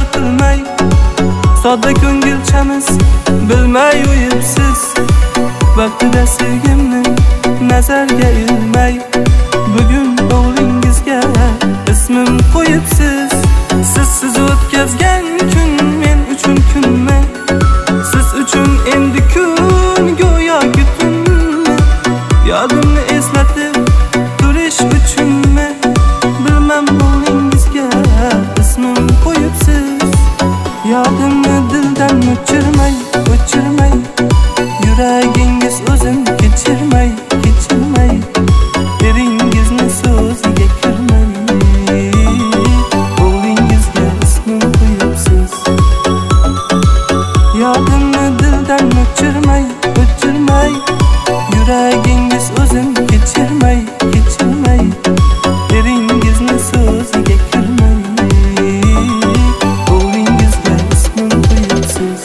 qilmay, sodda ko'ngilchamiz bilmay o'yibsiz. Vaqtida sevgimni nazarga ilmay, bugun o'g'lingizga ismim qo'yibsiz. Sizsiz o'tkazgan kun men uchun kunmi? Siz uchun endi kun go'yoki tunmi? Yodimni eslatib turish uchunmi? Bilmam o'g'lingizga ismim qo'yibsiz. Yodimni dildan o'chirmay, o'chirmay, yuragingiz o'zin kechirmay, kechirmay, eringizni so'ziga kirmay, o'g'lingizga ismim qo'yibsiz. Yodimni dildan o'chirmay, o'chirmay, yuragingiz o'zin kechirmay, kechirmay, eringizni so'ziga kirmay, o'g'lingizga ismim qo'yibsiz.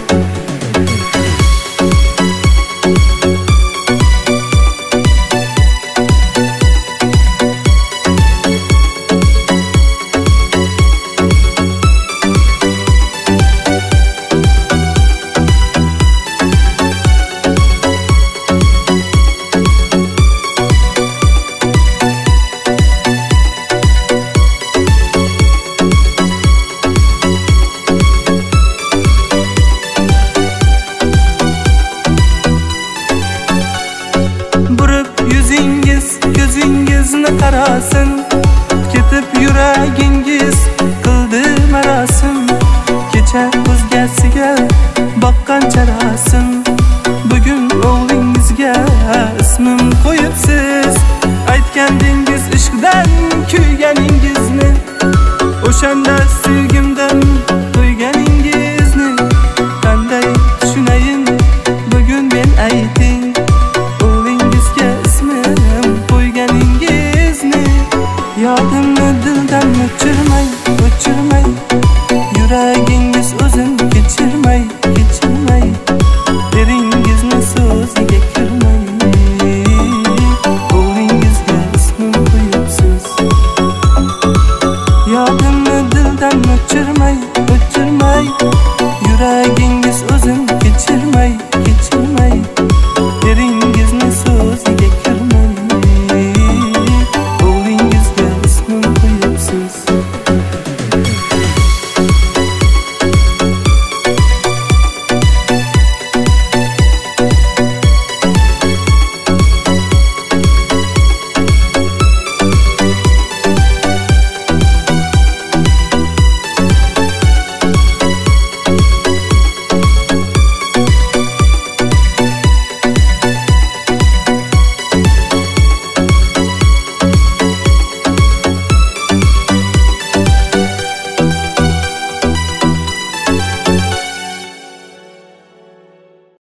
Yuzingiz ko'zingizni qarasin, ketib yuragingiz qildi marosim. Kecha o'zgasiga boqqan charasim, bugun o'g'lingizga ismim qo'yibsiz. Aytgandingiz ishqdan kuyganingizni, o'shanda